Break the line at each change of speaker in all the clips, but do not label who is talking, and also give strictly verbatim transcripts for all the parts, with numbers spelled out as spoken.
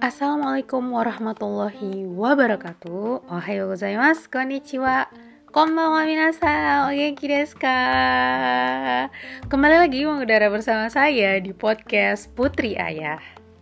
Assalamualaikum warahmatullahi wabarakatuh. Ohayo gozaimasu, konnichiwa, konbanwa minasan, o genki desu ka? Kembali lagi mengudara bersama saya di podcast Putri Ayah.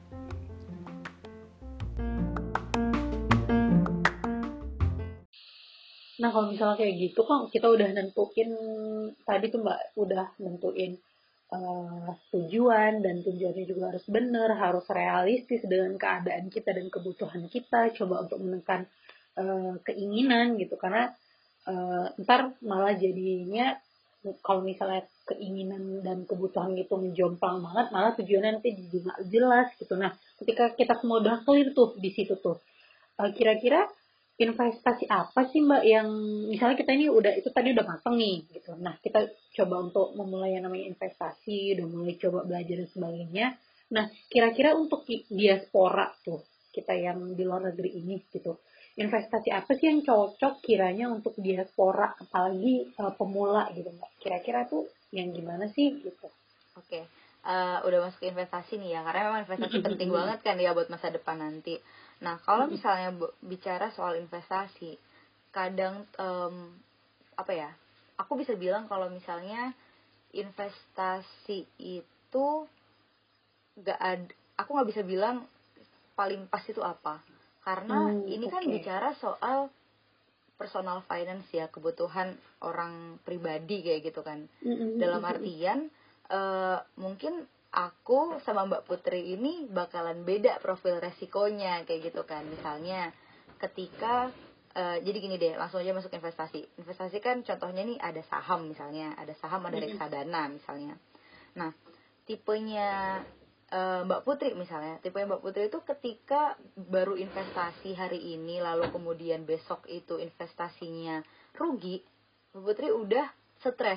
Nah, kalau misalnya kayak gitu kan kita udah nentuin, tadi tuh Mbak udah nentuin uh, tujuan, dan tujuannya juga harus benar, harus realistis dengan keadaan kita dan kebutuhan kita, coba untuk menekan uh, keinginan gitu, karena uh, ntar malah jadinya kalau misalnya keinginan dan kebutuhan itu menjomplang banget, malah tujuannya nanti jadi nggak jelas gitu. Nah, ketika kita semua udah clear tuh di situ tuh, uh, kira-kira investasi apa sih Mbak yang misalnya kita ini udah itu tadi udah matang nih gitu. Nah, kita coba untuk memulai yang namanya investasi, udah mulai coba belajar dan sebagainya. Nah, kira-kira untuk diaspora tuh, kita yang di luar negeri ini gitu. Investasi apa sih yang cocok kiranya untuk diaspora, apalagi uh, pemula gitu Mbak. Kira-kira tuh yang gimana sih gitu.
Oke, uh, udah masuk ke investasi nih ya, karena memang investasi penting banget kan ya buat masa depan nanti. Nah, kalau misalnya bicara soal investasi, kadang um, apa ya, aku bisa bilang kalau misalnya investasi itu gak ada, aku nggak bisa bilang paling pas itu apa, karena
Hmm,
ini kan
oke.
bicara soal personal finance ya, kebutuhan orang pribadi kayak gitu kan.
Mm-mm.
Dalam artian uh, mungkin aku sama Mbak Putri ini bakalan beda profil resikonya kayak gitu kan. Misalnya ketika uh, jadi gini deh, langsung aja masuk investasi. Investasi kan contohnya nih ada saham misalnya, ada saham, ada reksadana misalnya. Nah, tipenya uh, Mbak Putri misalnya, tipenya Mbak Putri itu ketika baru investasi hari ini, lalu kemudian besok itu investasinya rugi, Mbak Putri udah stres.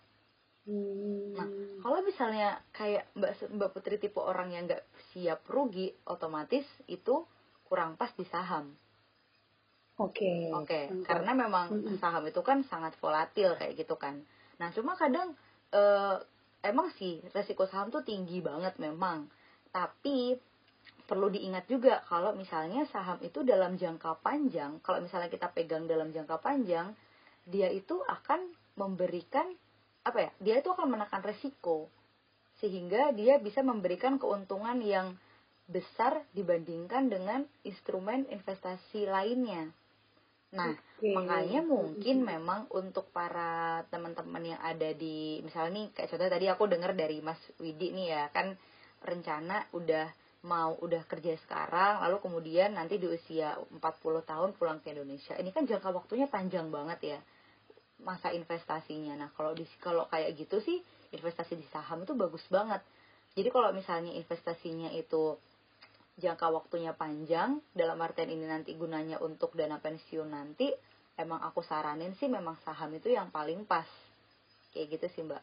Hmm.
Nah, kalau misalnya kayak Mbak Mbak Putri tipe orang yang nggak siap rugi, otomatis itu kurang pas di saham.
Oke. Okay.
Oke, okay. Karena memang saham itu kan sangat volatil kayak gitu kan. Nah, cuma kadang eh, emang sih resiko saham tuh tinggi banget memang. Tapi perlu diingat juga kalau misalnya saham itu dalam jangka panjang, kalau misalnya kita pegang dalam jangka panjang, dia itu akan memberikan apa ya? Dia itu akan menekan resiko sehingga dia bisa memberikan keuntungan yang besar dibandingkan dengan instrumen investasi lainnya. Nah, okay. Makanya mungkin mm-hmm. memang untuk para teman-teman yang ada di, misalnya nih, kayak contohnya tadi aku dengar dari Mas Widi nih ya, kan rencana udah mau udah kerja sekarang, lalu kemudian nanti di usia empat puluh tahun pulang ke Indonesia. Ini kan jangka waktunya panjang banget ya, masa investasinya. Nah, kalau di kalau kayak gitu sih, investasi di saham itu bagus banget. Jadi kalau misalnya investasinya itu jangka waktunya panjang, dalam artian ini nanti gunanya untuk dana pensiun nanti, emang aku saranin sih memang saham itu yang paling pas. Kayak gitu sih Mbak.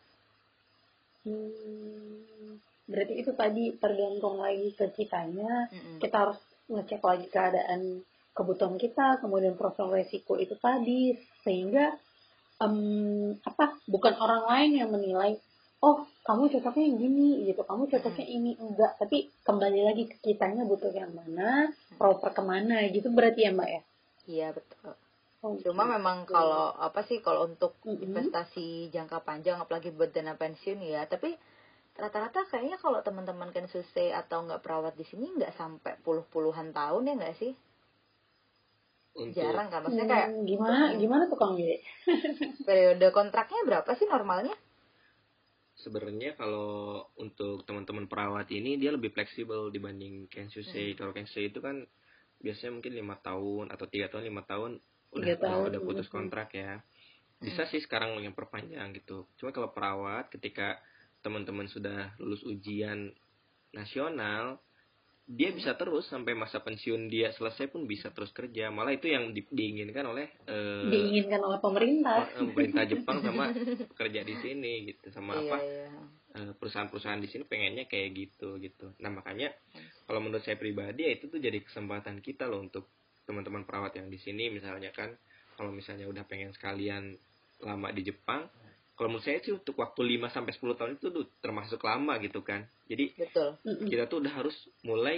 Hmm, berarti itu tadi tergantung lagi ke kitanya. Mm-mm. Kita harus ngecek lagi keadaan kebutuhan kita, kemudian profil resiko itu tadi, sehingga um, apa bukan orang lain yang menilai, oh kamu cocoknya yang gini gitu, kamu cocoknya hmm. ini enggak, tapi kembali lagi ke kitanya butuh yang mana, proper kemana gitu, berarti ya Mbak ya?
Iya betul. Okay. Cuma memang kalau apa sih, kalau untuk mm-hmm. investasi jangka panjang apalagi buat dana pensiun ya, tapi rata-rata kayaknya kalau teman-teman kan susah atau nggak perawat di sini nggak sampai puluh-puluhan tahun ya nggak sih? Untuk, jarang kan, maksudnya kayak
hmm, gimana hmm, gimana tuh Kang Gede?
Periode kontraknya berapa sih normalnya?
Sebenarnya kalau untuk teman-teman perawat ini dia lebih fleksibel dibanding Kensusei. Hmm. Kalau Kensusei itu kan biasanya mungkin lima tahun atau tiga tahun lima tahun udah tahun, udah putus kontrak ya. Bisa hmm. sih sekarang yang perpanjang gitu. Cuma kalau perawat ketika teman-teman sudah lulus ujian nasional, dia bisa terus sampai masa pensiun dia selesai pun bisa terus kerja. Malah itu yang di, diinginkan oleh uh,
diinginkan oleh pemerintah
pemerintah Jepang sama kerja di sini gitu, sama
iya,
apa
iya.
Uh, perusahaan-perusahaan di sini pengennya kayak gitu gitu. Nah makanya kalau menurut saya pribadi ya itu tuh jadi kesempatan kita loh untuk teman-teman perawat yang di sini misalnya kan, kalau misalnya udah pengen sekalian lama di Jepang, kalau menurut saya sih untuk waktu lima sampai sepuluh tahun itu tuh termasuk lama gitu kan. Jadi
betul.
Kita tuh udah harus mulai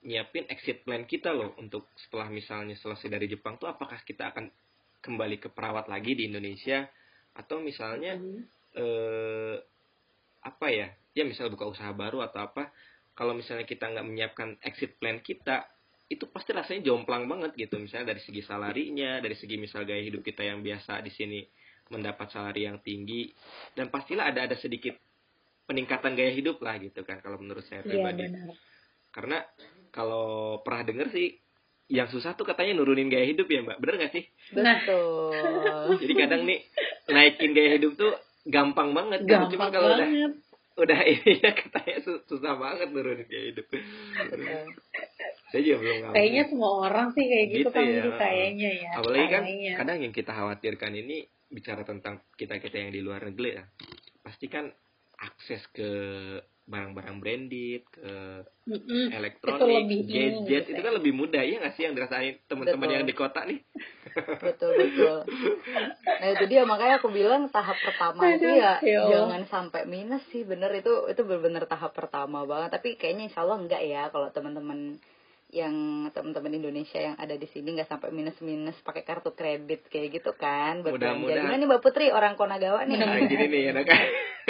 nyiapin exit plan kita loh untuk setelah misalnya selesai dari Jepang tuh apakah kita akan kembali ke perawat lagi di Indonesia atau misalnya mm-hmm. eh, apa ya ya misal buka usaha baru atau apa. Kalau misalnya kita nggak menyiapkan exit plan kita, itu pasti rasanya jomplang banget gitu. Misalnya dari segi salarinya, dari segi misal gaya hidup kita yang biasa di sini mendapat salari yang tinggi, dan pastilah ada ada sedikit peningkatan gaya hidup lah gitu kan kalau menurut saya pribadi.
Ya,
karena kalau pernah denger sih yang susah tuh katanya nurunin gaya hidup ya Mbak, bener nggak sih?
Betul.
Jadi kadang nih naikin gaya hidup tuh gampang banget.
Gampang
Cuma kalau udah
banget.
udah ini ya katanya susah banget nurunin gaya hidup. Saya juga belum ngalamin.
Kayaknya semua orang sih kayak gitu,
gitu
kan
ya.
Gitu, kayaknya ya.
Apalagi kan
kayaknya.
kadang yang kita khawatirkan ini bicara tentang kita-kita yang di luar negeri ya. Pasti kan akses ke barang-barang branded, ke Mm-mm. elektronik, gadget, gitu. Itu kan lebih mudah ya nggak sih yang dirasain teman-teman yang di kota nih?
Betul betul. Nah itu dia makanya aku bilang tahap pertama itu ya Yo. jangan sampai minus sih, bener itu itu benar-benar tahap pertama banget. Tapi kayaknya insya Allah enggak ya kalau teman-teman yang teman-teman Indonesia yang ada di sini nggak sampai minus-minus pakai kartu kredit kayak gitu kan.
Mudah-mudahan.
Gimana nih Mbak Putri orang Konagawa nih?
Nah, gini nih ya kan.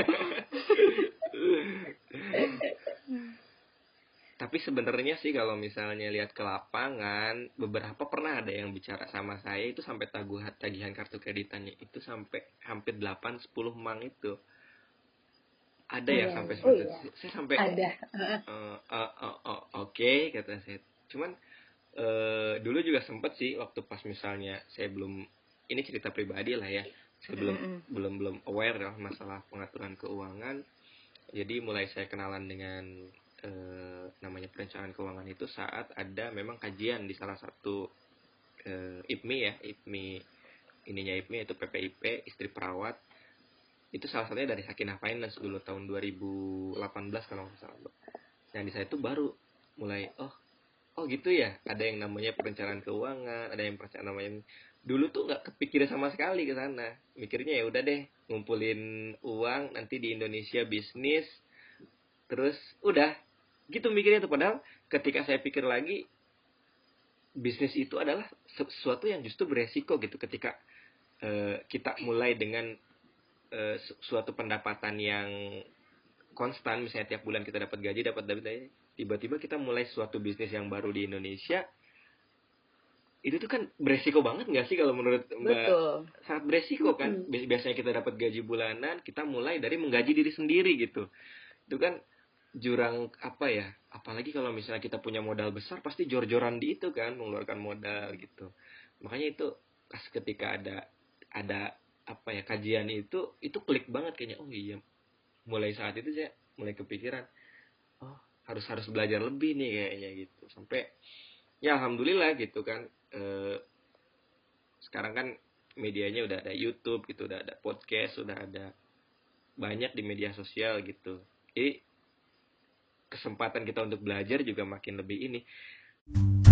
Tapi sebenarnya sih kalau misalnya lihat ke lapangan, beberapa pernah ada yang bicara sama saya itu sampai taguh tagihan kartu kreditannya itu sampai hampir delapan sepuluh mang itu. Ada yang oh, sampai seperti
oh, iya.
Saya sampai
ada.
Uh, uh, uh, uh, Oke okay, kata saya. Cuman uh, dulu juga sempet sih waktu pas misalnya saya belum, ini cerita pribadi lah ya. Saya belum mm-hmm. belum belum aware lah masalah pengaturan keuangan. Jadi mulai saya kenalan dengan eh, namanya perencanaan keuangan itu saat ada memang kajian di salah satu eh, I P M I ya, I P M I ininya I P M I itu P P I P Istri Perawat. Itu salah satunya dari Sakinah Finance dulu tahun dua ribu delapan belas kalau nggak salah. Nah di saya itu baru mulai oh oh gitu ya, ada yang namanya perencanaan keuangan, ada yang perencanaan namanya. Dulu tuh nggak kepikiran sama sekali ke sana. Mikirnya ya udah deh, ngumpulin uang nanti di Indonesia bisnis, terus udah gitu mikirnya tuh. Padahal ketika saya pikir lagi, bisnis itu adalah sesuatu yang justru beresiko gitu. Ketika uh, kita mulai dengan uh, suatu pendapatan yang konstan, misalnya tiap bulan kita dapat gaji, dapat dapat tiba-tiba kita mulai suatu bisnis yang baru di Indonesia. Itu tuh kan beresiko banget nggak sih kalau menurut Mbak?
Betul.
Sangat beresiko kan. Biasanya kita dapat gaji bulanan, kita mulai dari menggaji diri sendiri gitu. Itu kan jurang apa ya? Apalagi kalau misalnya kita punya modal besar, pasti jor-joran di itu kan, mengeluarkan modal gitu. Makanya itu pas ketika ada ada apa ya kajian itu, itu klik banget kayaknya. Oh iya, mulai saat itu saya mulai kepikiran, oh harus harus belajar lebih nih kayaknya gitu. Sampai ya alhamdulillah gitu kan. Eh, sekarang kan medianya udah ada YouTube gitu, udah ada podcast, udah ada banyak di media sosial gitu. Jadi kesempatan kita untuk belajar juga makin lebih ini.